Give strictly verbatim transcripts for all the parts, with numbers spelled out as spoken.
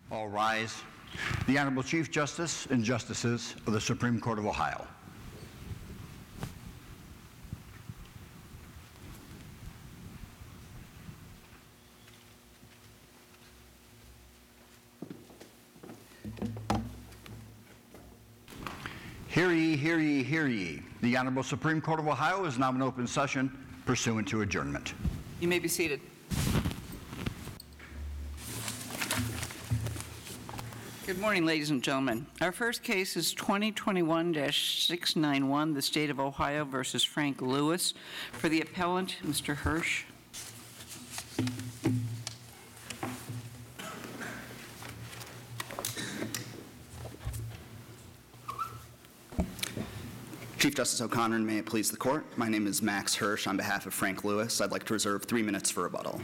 All rise. The Honorable Chief Justice and Justices of the Supreme Court of Ohio. Hear ye, hear ye, hear ye. The Honorable Supreme Court of Ohio is now in open session pursuant to adjournment. You may be seated. Good morning, ladies and gentlemen. Our first case is twenty twenty-one dash six ninety-one, the State of Ohio versus Frank Lewis. For the appellant, Mister Hirsch. Chief Justice O'Connor, and may it please the Court, my name is Max Hirsch on behalf of Frank Lewis. I'd like to reserve three minutes for rebuttal.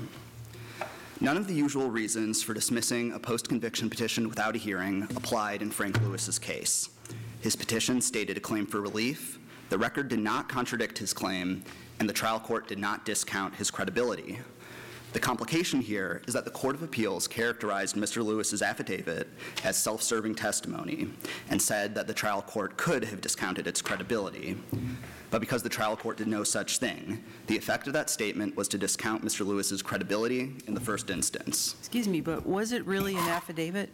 None of the usual reasons for dismissing a post-conviction petition without a hearing applied in Frank Lewis's case. His petition stated a claim for relief, the record did not contradict his claim, and the trial court did not discount his credibility. The complication here is that the Court of Appeals characterized Mister Lewis's affidavit as self-serving testimony and said that the trial court could have discounted its credibility. But because the trial court did no such thing, the effect of that statement was to discount Mister Lewis's credibility in the first instance. Excuse me, but was it really an affidavit?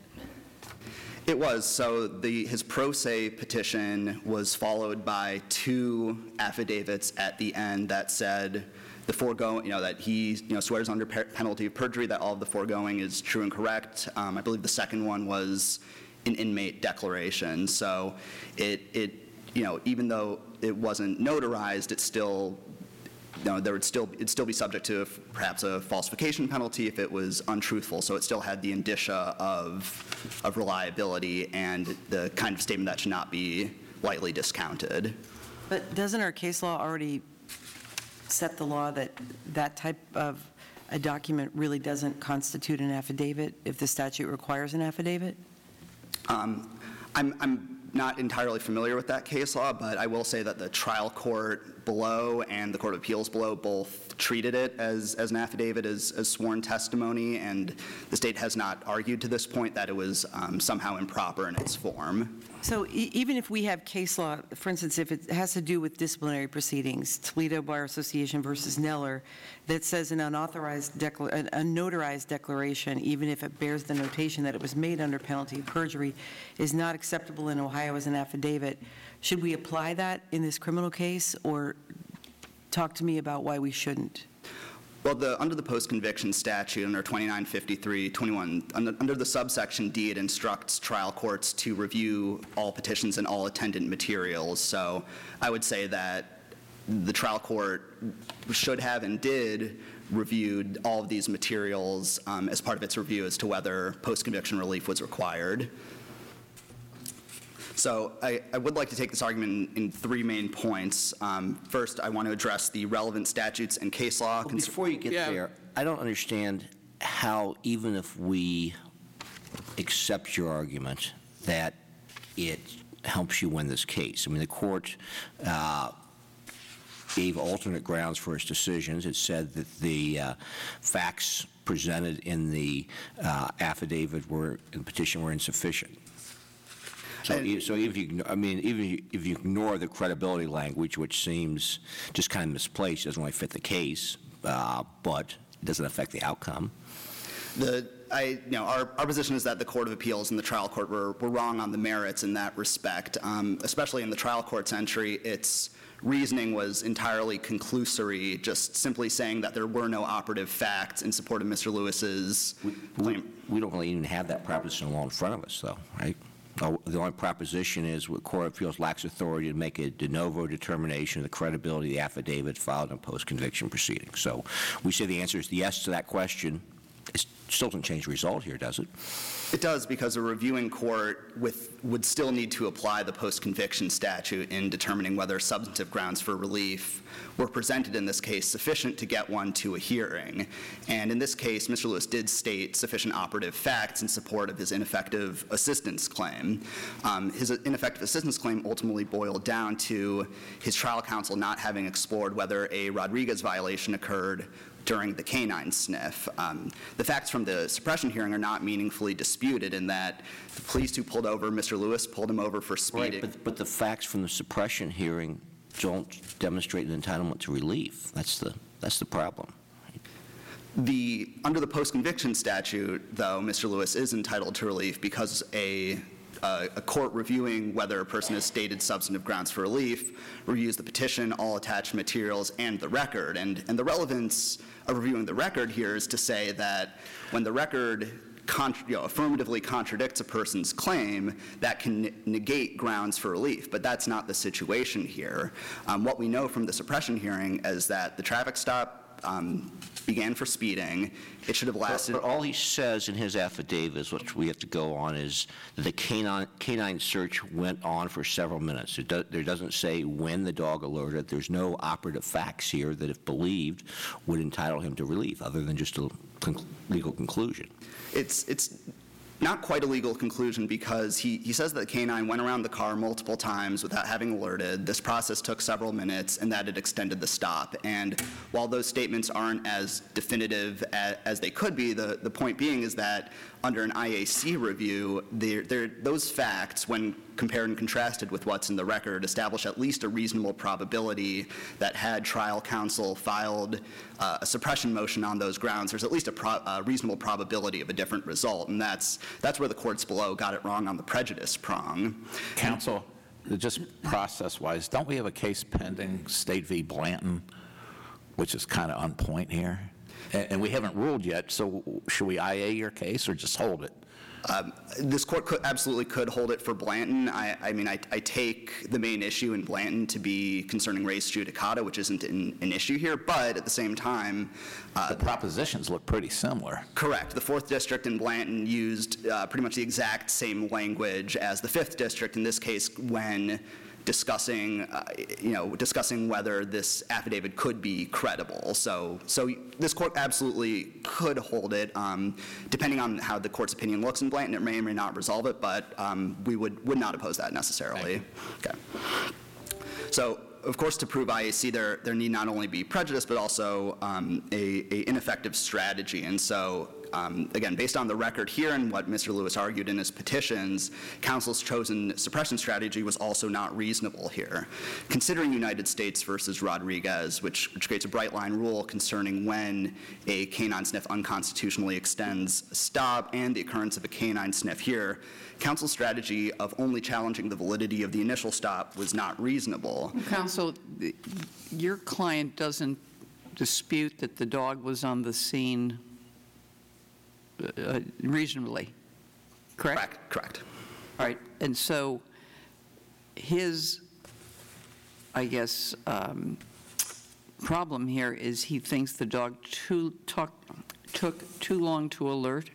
It was. So the, his pro se petition was followed by two affidavits at the end that said the foregoing, you know, that he, you know, swears under penalty of perjury that all of the foregoing is true and correct. Um, I believe the second one was an inmate declaration. So it, it, you know, even though it wasn't notarized, it still, you know, there would still, it'd still be subject to perhaps a falsification penalty if it was untruthful. So it still had the indicia of, of reliability and the kind of statement that should not be lightly discounted. But doesn't our case law already set the law that that type of a document really doesn't constitute an affidavit if the statute requires an affidavit? Um, I'm, I'm not entirely familiar with that case law, but I will say that the trial court below and the Court of Appeals below both treated it as, as an affidavit, as, as sworn testimony, and the state has not argued to this point that it was um, somehow improper in its form. So e even if we have case law, for instance, if it has to do with disciplinary proceedings, Toledo Bar Association versus Neller, that says an unauthorized, a, a notarized declaration, even if it bears the notation that it was made under penalty of perjury, is not acceptable in Ohio as an affidavit, should we apply that in this criminal case, or talk to me about why we shouldn't? Well, the, under the post-conviction statute, under twenty-nine fifty-three twenty-one, under, under the subsection D, it instructs trial courts to review all petitions and all attendant materials. So I would say that the trial court should have and did reviewed all of these materials um, as part of its review as to whether post-conviction relief was required. So I, I would like to take this argument in, in three main points. Um, first, I want to address the relevant statutes and case law. Well, before you get yeah. there, I don't understand how, even if we accept your argument that it helps you win this case. I mean, the court uh, gave alternate grounds for its decisions. It said that the uh, facts presented in the uh, affidavit were, in the petition were insufficient. So, and, so if you, I mean, even if you ignore the credibility language, which seems just kind of misplaced, doesn't really fit the case, uh, but it doesn't affect the outcome. The, I, you know, our, our position is that the Court of Appeals and the trial court were, were wrong on the merits in that respect. Um, especially in the trial court's entry, its reasoning was entirely conclusory, just simply saying that there were no operative facts in support of Mister Lewis's we, claim. We, we don't really even have that proposition law in front of us, though, right? The only proposition is the Court of Appeals lacks authority to make a de novo determination of the credibility of the affidavit filed in a post-conviction proceeding. So we say the answer is yes to that question. It still doesn't change the result here, does it? It does, because a reviewing court with, would still need to apply the post-conviction statute in determining whether substantive grounds for relief were presented in this case sufficient to get one to a hearing. And in this case, Mister Lewis did state sufficient operative facts in support of his ineffective assistance claim. Um, his ineffective assistance claim ultimately boiled down to his trial counsel not having explored whether a Rodriguez violation occurred during the canine sniff. Um, the facts from the suppression hearing are not meaningfully disputed in that the police who pulled over Mister Lewis pulled him over for speeding. Right, but, but the facts from the suppression hearing don't demonstrate an entitlement to relief. That's the, that's the problem. The, under the post-conviction statute, though, Mister Lewis is entitled to relief because a, uh, a court reviewing whether a person has stated substantive grounds for relief reviews the petition, all attached materials, and the record. And, and the relevance of reviewing the record here is to say that when the record Con, you know, affirmatively contradicts a person's claim, that can negate grounds for relief. But that's not the situation here. Um, what we know from the suppression hearing is that the traffic stop um, began for speeding. It should have lasted. But, but all he says in his affidavit, which we have to go on, is that the canine, canine search went on for several minutes. It do, there doesn't say when the dog alerted. There's no operative facts here that, if believed, would entitle him to relief, other than just a conc- legal conclusion. It's, it's not quite a legal conclusion because he, he says that the canine went around the car multiple times without having alerted. This process took several minutes and that it extended the stop. And while those statements aren't as definitive as, as they could be, the, the point being is that under an I A C review, they're, they're, those facts, when compared and contrasted with what's in the record, establish at least a reasonable probability that had trial counsel filed uh, a suppression motion on those grounds, there's at least a, pro a reasonable probability of a different result. And that's, that's where the courts below got it wrong on the prejudice prong. Counsel, just process-wise, don't we have a case pending, State v. Blanton, which is kind of on point here? And, and we haven't ruled yet, so should we I A your case or just hold it? Um, this court could, absolutely could hold it for Blanton. I, I mean, I, I take the main issue in Blanton to be concerning res judicata, which isn't an, an issue here, but at the same time, uh, The propositions look pretty similar. correct. The fourth District in Blanton used uh, pretty much the exact same language as the fifth District in this case when discussing, uh, you know, discussing whether this affidavit could be credible. So, so this court absolutely could hold it. Um, depending on how the court's opinion looks in Blanton, it may or may not resolve it, but um, we would would not oppose that necessarily. Okay. So, of course, to prove I A C, there there need not only be prejudice, but also um, a, a ineffective strategy. And so, um, again, based on the record here and what Mister Lewis argued in his petitions, counsel's chosen suppression strategy was also not reasonable here. Considering United States versus Rodriguez, which, which creates a bright line rule concerning when a canine sniff unconstitutionally extends a stop and the occurrence of a canine sniff here, counsel's strategy of only challenging the validity of the initial stop was not reasonable. Counsel, the- your client doesn't dispute that the dog was on the scene uh, reasonably, correct? Correct, correct. All right, and so his, I guess, um, problem here is he thinks the dog too, took, took too long to alert?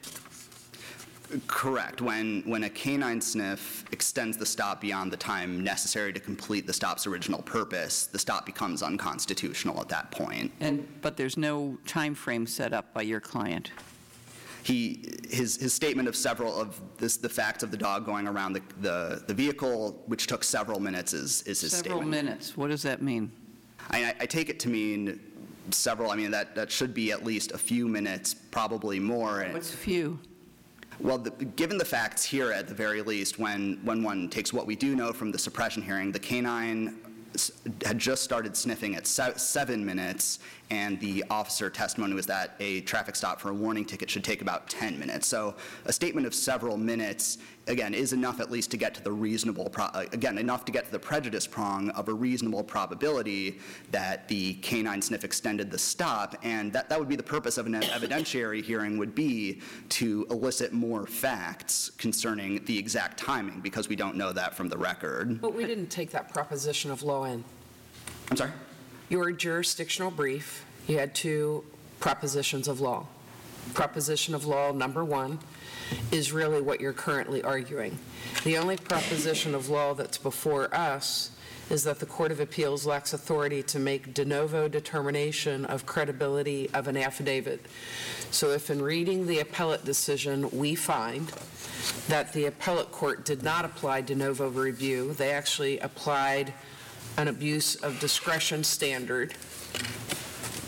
Correct. When, when a canine sniff extends the stop beyond the time necessary to complete the stop's original purpose, the stop becomes unconstitutional at that point. And, but there's no time frame set up by your client? He, his, his statement of several of this, the facts of the dog going around the, the, the vehicle, which took several minutes, is, is his Several statement. minutes, what does that mean? I, I take it to mean several. I mean, that, that should be at least a few minutes, probably more. What's few? Well, the, given the facts here, at the very least, when, when one takes what we do know from the suppression hearing, the canine s- had just started sniffing at se seven minutes, and the officer testimony was that a traffic stop for a warning ticket should take about ten minutes. So a statement of several minutes, again, is enough at least to get to the reasonable, pro uh, again, enough to get to the prejudice prong of a reasonable probability that the canine sniff extended the stop, and that, that would be the purpose of an evidentiary hearing, would be to elicit more facts concerning the exact timing, because we don't know that from the record. But we didn't take that proposition of law in. I'm sorry? Your jurisdictional brief, you had two propositions of law. Proposition of law number one is really what you're currently arguing. The only proposition of law that's before us is that the Court of Appeals lacks authority to make de novo determination of credibility of an affidavit. So if in reading the appellate decision we find that the appellate court did not apply de novo review, they actually applied an abuse of discretion standard,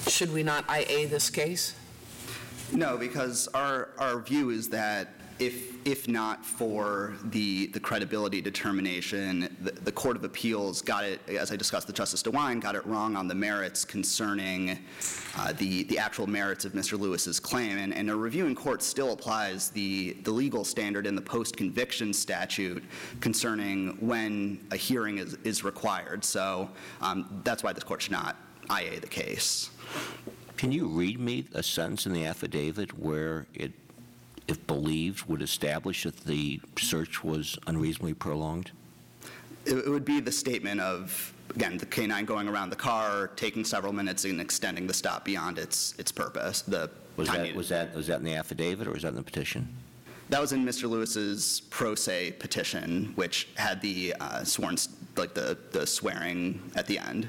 should we not I A this case? No, because our, our view is that if, if not for the, the credibility determination, the, the Court of Appeals got it, as I discussed with Justice DeWine, got it wrong on the merits concerning uh, the, the actual merits of Mister Lewis's claim. And, and a reviewing court still applies the, the legal standard in the post-conviction statute concerning when a hearing is, is required. So um, that's why this court should not I A the case. Can you read me a sentence in the affidavit where it, if believed, would establish that the search was unreasonably prolonged? It, it would be the statement of, again, the canine going around the car, taking several minutes and extending the stop beyond its, its purpose. The Was time that, needed. was that, was that in the affidavit or was that in the petition? That was in Mister Lewis's pro se petition, which had the uh, sworn, like the, the swearing at the end.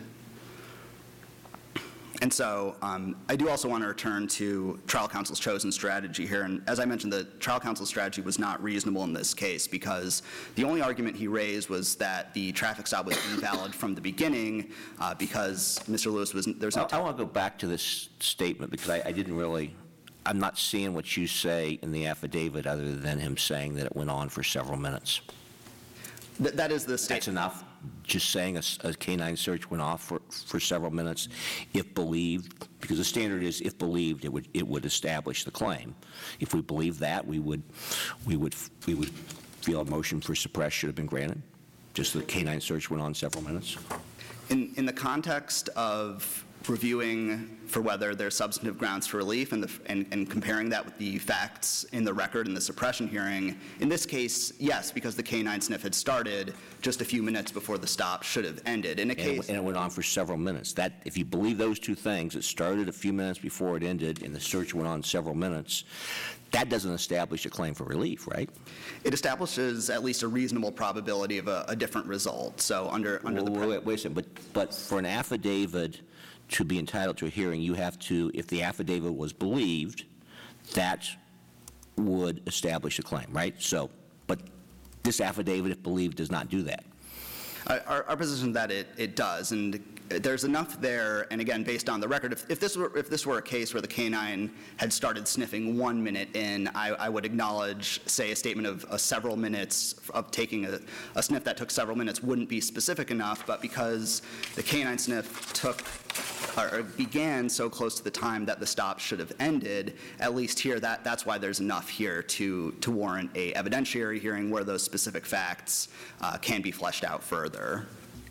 And so um, I do also want to return to trial counsel's chosen strategy here. And as I mentioned, the trial counsel's strategy was not reasonable in this case because the only argument he raised was that the traffic stop was invalid from the beginning uh, because Mister Lewis was, there's no I, I want to go back to this statement because I, I didn't really, I'm not seeing what you say in the affidavit other than him saying that it went on for several minutes. Th that is the That's statement. enough? Just saying a, s- a canine search went off for, for several minutes, if believed, because the standard is if believed, it would, it would establish the claim. If we believe that, we would, we would, we would feel a motion for suppress should have been granted. Just the canine search went on several minutes. In, in the context of reviewing for whether there's substantive grounds for relief and, the, and, and comparing that with the facts in the record in the suppression hearing, in this case, yes, because the canine sniff had started just a few minutes before the stop should have ended. In a And it, case, and it went on for several minutes. That, if you believe those two things, it started a few minutes before it ended and the search went on several minutes, that doesn't establish a claim for relief, right? it establishes at least a reasonable probability of a, a different result. So under, under the... Wait, pre- wait, wait a second, but, but for an affidavit to be entitled to a hearing, you have to, if the affidavit was believed, that would establish a claim, right? So, but this affidavit, if believed, does not do that. Uh, Our, our position is that it, it does, and there's enough there, and again, based on the record, if, if this were if this were a case where the canine had started sniffing one minute in, I, I would acknowledge, say, a statement of uh, several minutes of taking a, a sniff that took several minutes wouldn't be specific enough, but because the canine sniff took or began so close to the time that the stop should have ended, at least here, that, that's why there's enough here to, to warrant a evidentiary hearing where those specific facts uh, can be fleshed out further.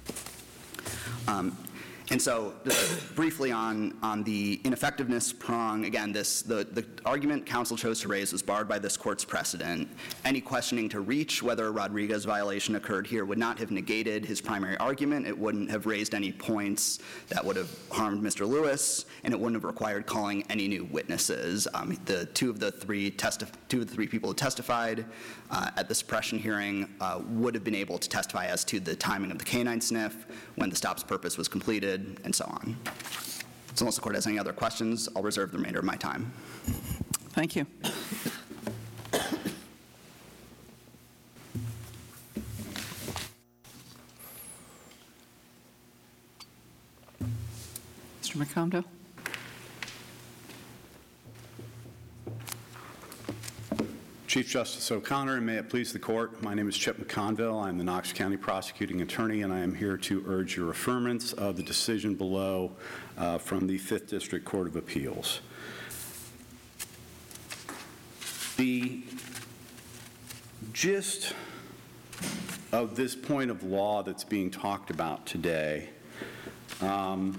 Um, And so, just briefly on, on the ineffectiveness prong, again, this, the, the argument counsel chose to raise was barred by this court's precedent. Any questioning to reach whether a Rodriguez violation occurred here would not have negated his primary argument. It wouldn't have raised any points that would have harmed Mister Lewis, and it wouldn't have required calling any new witnesses. Um, the two of the three testif- two of the three people who testified uh, at the suppression hearing uh, would have been able to testify as to the timing of the canine sniff, when the stop's purpose was completed, and so on. So unless the court has any other questions, I'll reserve the remainder of my time. Thank you. Mister McConville? Chief Justice O'Connor, and may it please the court, my name is Chip McConville. I'm the Knox County Prosecuting Attorney, and I am here to urge your affirmance of the decision below uh, from the Fifth District Court of Appeals. The gist of this point of law that's being talked about today um,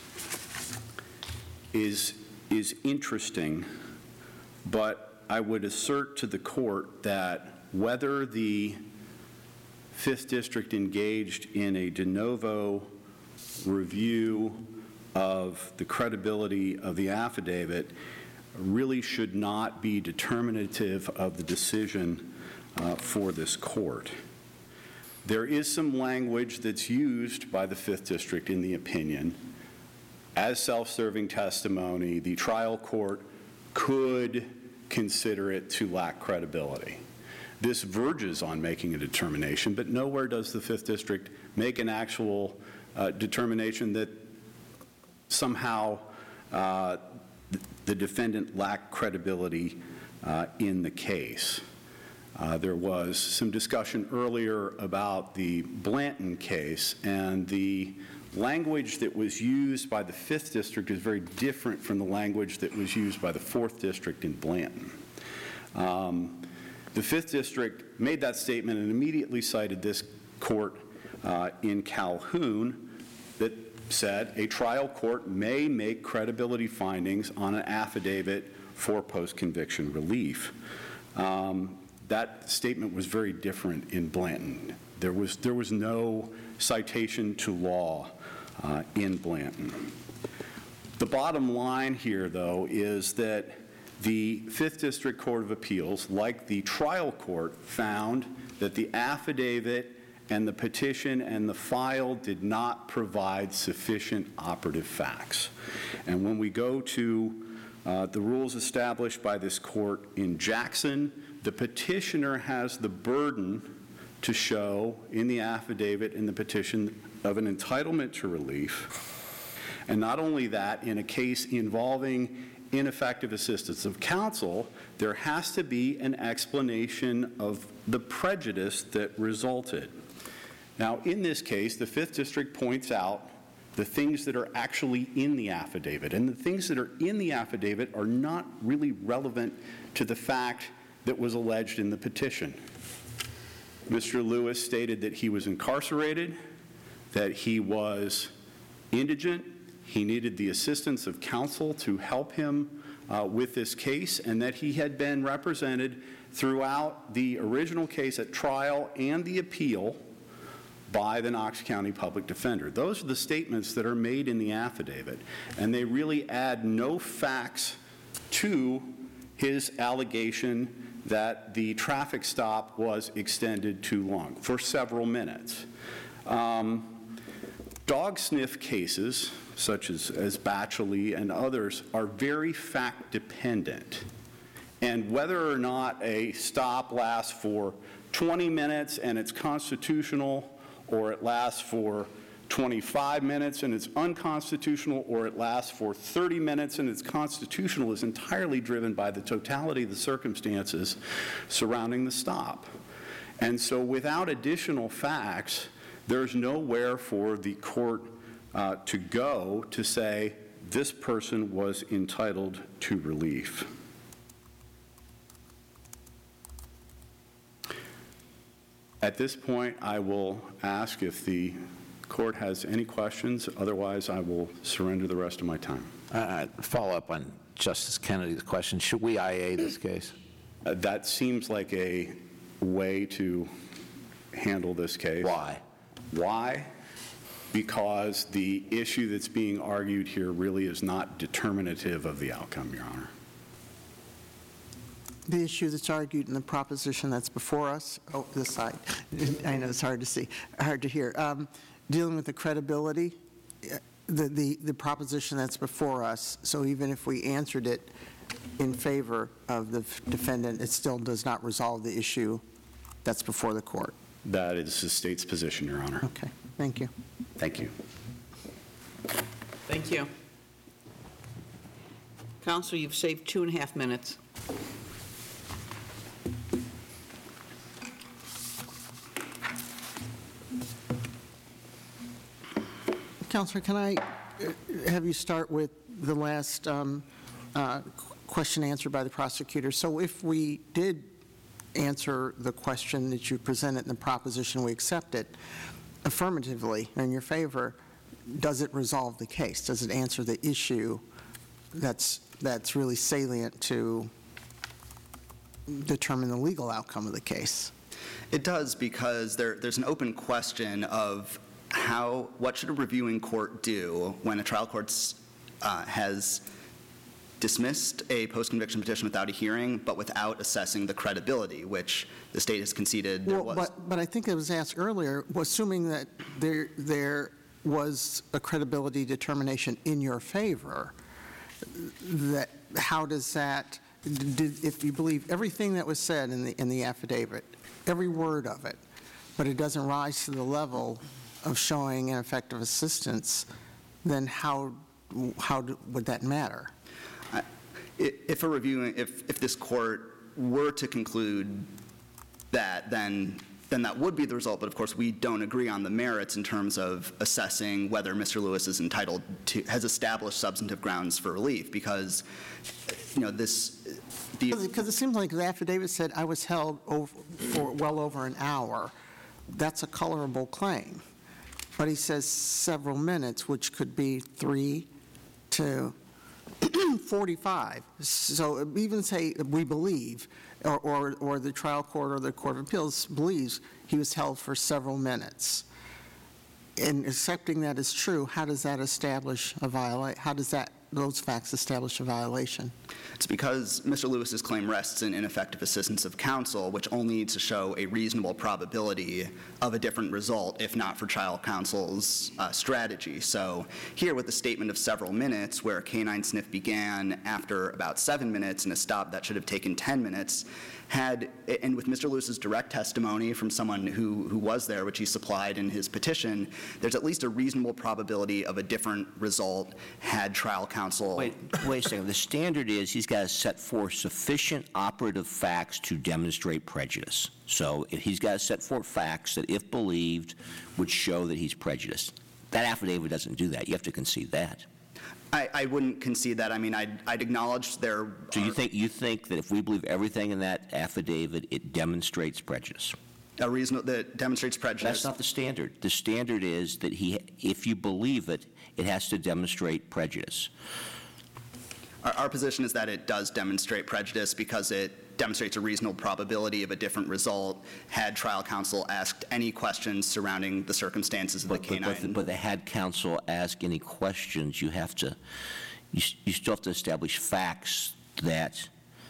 is, is interesting, but I would assert to the court that whether the Fifth District engaged in a de novo review of the credibility of the affidavit really should not be determinative of the decision uh, for this court. There is some language that's used by the Fifth District in the opinion. As self-serving testimony, the trial court could consider it to lack credibility. This verges on making a determination, but nowhere does the Fifth District make an actual uh, determination that somehow uh, the defendant lacked credibility uh, in the case. Uh, there was some discussion earlier about the Blanton case, and the language that was used by the fifth District is very different from the language that was used by the fourth District in Blanton. Um, the fifth District made that statement and immediately cited this court uh, in Calhoun that said a trial court may make credibility findings on an affidavit for post-conviction relief. Um, that statement was very different in Blanton. There was, there was no citation to law uh, in Blanton. The bottom line here, though, is that the fifth District Court of Appeals, like the trial court, found that the affidavit and the petition and the file did not provide sufficient operative facts. And when we go to uh, the rules established by this court in Jackson, the petitioner has the burden to show in the affidavit and the petition of an entitlement to relief. And not only that, in a case involving ineffective assistance of counsel, there has to be an explanation of the prejudice that resulted. Now, in this case, the fifth District points out the things that are actually in the affidavit, and the things that are in the affidavit are not really relevant to the fact that was alleged in the petition. Mister Lewis stated that he was incarcerated, that he was indigent, he needed the assistance of counsel to help him uh, with this case, and that he had been represented throughout the original case at trial and the appeal by the Knox County Public Defender. Those are the statements that are made in the affidavit, and they really add no facts to his allegation that the traffic stop was extended too long, for several minutes. Um, dog sniff cases, such as, as Batchley and others, are very fact-dependent. And whether or not a stop lasts for twenty minutes and it's constitutional, or it lasts for twenty-five minutes and it's unconstitutional, or it lasts for thirty minutes and it's constitutional, is entirely driven by the totality of the circumstances surrounding the stop. And so without additional facts, there's nowhere for the court uh, to go to say this person was entitled to relief. At this point, I will ask if the court has any questions. Otherwise, I will surrender the rest of my time. Uh, follow up on Justice Kennedy's question. Should we I A this case? Uh, that seems like a way to handle this case. Why? Why? Because the issue that's being argued here really is not determinative of the outcome, Your Honor. The issue that's argued in the proposition that's before us, oh, this side, I know it's hard to see, hard to hear, um, dealing with the credibility, the, the, the proposition that's before us, so even if we answered it in favor of the defendant, it still does not resolve the issue that's before the court. That is the state's position, Your Honor. Okay, thank you. Thank you. Thank you. Counsel, you've saved two and a half minutes. Counselor, can I uh, have you start with the last um, uh, question answered by the prosecutor? So if we did answer the question that you presented in the proposition, we accept it affirmatively in your favor, does it resolve the case? Does it answer the issue that's, that's really salient to determine the legal outcome of the case? It does, because there, there's an open question of how, what should a reviewing court do when a trial court uh, has dismissed a post-conviction petition without a hearing, but without assessing the credibility, which the state has conceded there Well, was. but, but I think it was asked earlier, assuming that there, there was a credibility determination in your favor, that, how does that, did, if you believe everything that was said in the, in the affidavit, every word of it, but it doesn't rise to the level of showing ineffective assistance, then how how do- would that matter? I- If a reviewing, if, if this court were to conclude that, then, then that would be the result. But of course, we don't agree on the merits in terms of assessing whether Mister Lewis is entitled to, has established substantive grounds for relief, because, you know, this, the. Because it seems like the affidavit said I was held over, for well over an hour. That's a colorable claim. But he says several minutes, which could be three to forty-five. So even say we believe, or, or, or the trial court or the Court of Appeals believes he was held for several minutes. And accepting that is true, how does that establish a viola, how does that, those facts establish a violation? It's because Mister Lewis's claim rests in ineffective assistance of counsel, which only needs to show a reasonable probability of a different result, if not for trial counsel's uh, strategy. So here, with the statement of several minutes, where a canine sniff began after about seven minutes and a stop that should have taken ten minutes, had, and with Mister Lewis's direct testimony from someone who, who was there, which he supplied in his petition, there's at least a reasonable probability of a different result had trial counsel. Wait, wait a second. The standard is he's got to set forth sufficient operative facts to demonstrate prejudice. So if he's got to set forth facts that, if believed, would show that he's prejudiced. That affidavit doesn't do that. You have to concede that. I, I wouldn't concede that. I mean, I'd, I'd acknowledge there. So you are- think you think that if we believe everything in that affidavit, it demonstrates prejudice? A reason that demonstrates prejudice. That's not the standard. The standard is that he, if you believe it, it has to demonstrate prejudice. Our, our position is that it does demonstrate prejudice because it demonstrates a reasonable probability of a different result had trial counsel asked any questions surrounding the circumstances of the But, but, canine. but, but they had counsel ask any questions. You have to, you, you still have to establish facts that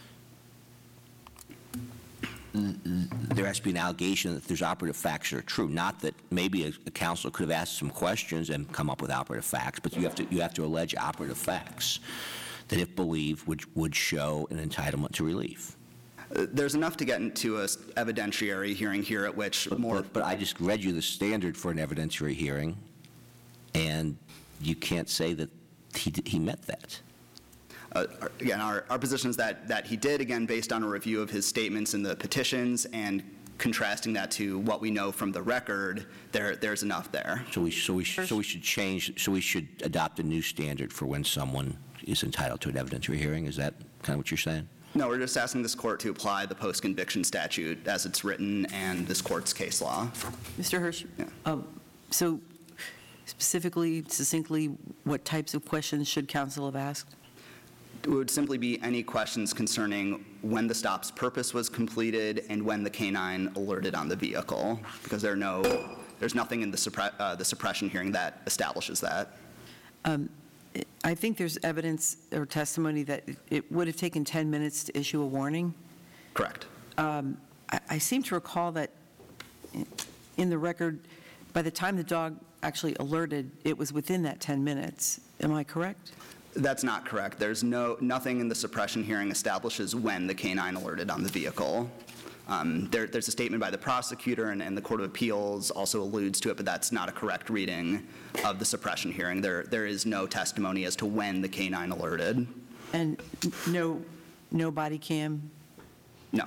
there has to be an allegation that there's operative facts that are true. Not that maybe a, a counsel could have asked some questions and come up with operative facts, but you have to you have to allege operative facts that, if believed, would would show an entitlement to relief. Uh, There's enough to get into a s- evidentiary hearing here at which But, more. but, but I just read you the standard for an evidentiary hearing, and you can't say that he d- he met that. Uh, our- Again, our, our position is that, that he did, again, based on a review of his statements in the petitions and contrasting that to what we know from the record, there, there's enough there. So we so we sh- so we should change. So we should adopt a new standard for when someone is entitled to an evidentiary hearing. Is that kind of what you're saying? No, we're just asking this court to apply the post-conviction statute as it's written and this court's case law. Mister Hirsch, Yeah. um, so specifically, succinctly, what types of questions should counsel have asked? It would simply be any questions concerning when the stop's purpose was completed and when the canine alerted on the vehicle, because there are no, there's nothing in the, suppre- uh, the suppression hearing that establishes that. Um, I think there's evidence or testimony that it would have taken ten minutes to issue a warning. Correct. Um, I I seem to recall that in the record, by the time the dog actually alerted, it was within that ten minutes. Am I correct? That's not correct. There's no, nothing in the suppression hearing establishes when the canine alerted on the vehicle. Um, there, there's a statement by the prosecutor, and, and the Court of Appeals also alludes to it, but that's not a correct reading of the suppression hearing. There, there is no testimony as to when the canine alerted. And no, no body cam? No.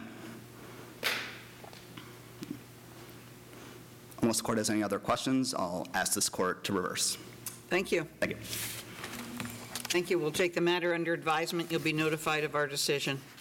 Unless the court has any other questions, I'll ask this court to reverse. Thank you. Thank you. Thank you. We'll take the matter under advisement. You'll be notified of our decision.